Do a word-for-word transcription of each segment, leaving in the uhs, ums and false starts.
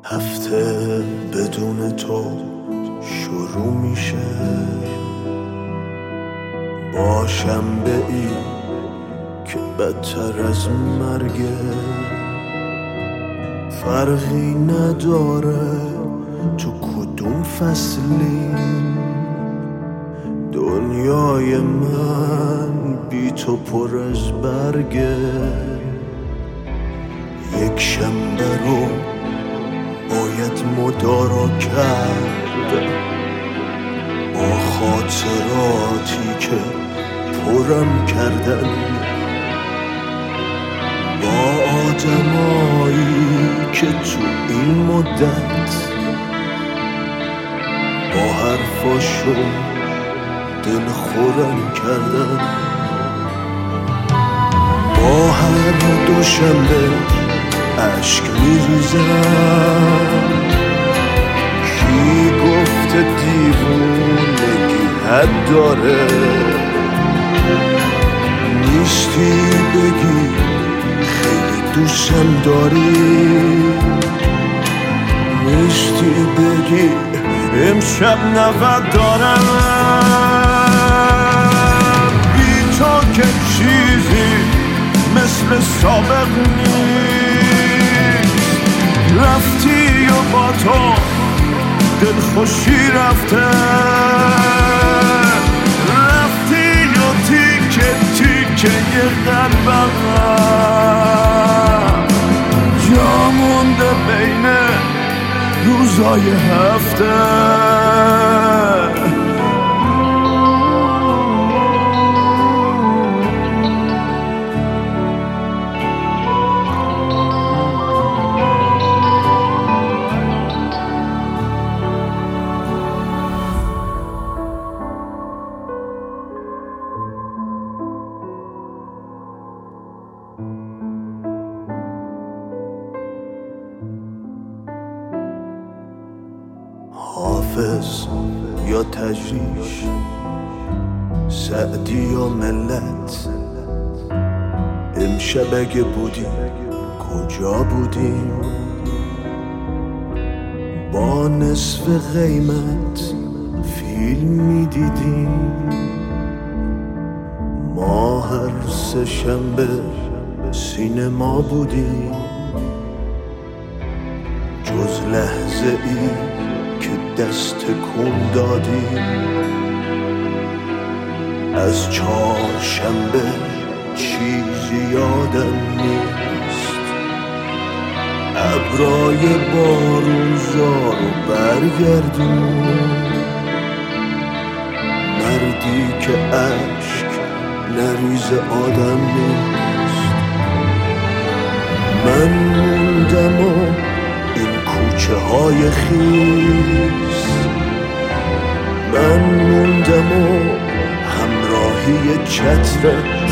هفته بدون تو شروع میشه با شنبه ای که بدتر از مرگه. فرقی نداره تو کدوم فصلی، دنیای من بی تو پر از برگه. یک شنبه رو باید مدارا کرد با خاطراتی که پرم کردن، با آدمایی که تو این مدت با حرفاشون دل خورم کردن. با هر دوشنبه عشق میریزم، کی گفته دیوونگی حد داره؟ نیستی بگی خیلی دوستم داری، نیستی بگی امشب نود دارم. بی تو که چیزی مثل سابق نیست، رفتی و با تو دل خوشی رفته، رفتی و تیکه تیکه یه قلبم جا مونده بین روزای هفته. حافظ یا تجریش، سعدی یا ملت، امشب اگه بودی کجا بودیم؟ با نصف قیمت فیلم میدیدیم، ما هر سه شنبه سینما بودیم. جز لحظه ای که دست کن دادیم، از چهارشنبه چیزی یادم نیست. ابرای بارونزار رو برگردون، مردی که عشق نریز آدم نیست. من موندم و این کوچه های خیز، من موندم و همراهی چترت.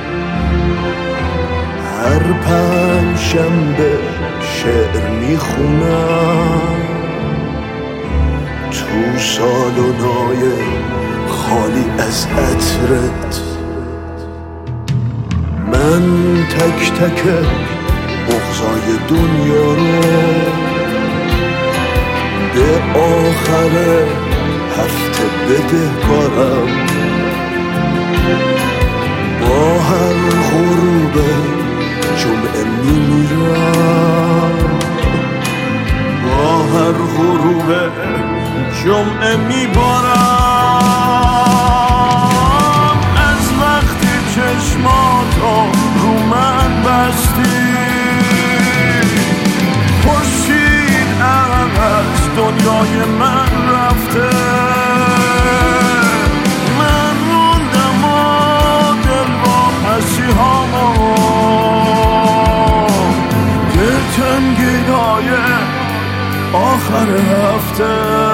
هر پنج شنبه شعر میخونم تو سالن‌های خالی از عطرت. من تک تک بغضای دنیا رو به آخر هفته بدهکارم. با هر غروب جمعه میمیرم، با هر غروب جمعه میبارم. از وقتی چشماتو رو من بستی، خورشید از دنیای من رفته. من موندم و دل با پسی هامو دل تنگیدای آخر هفته.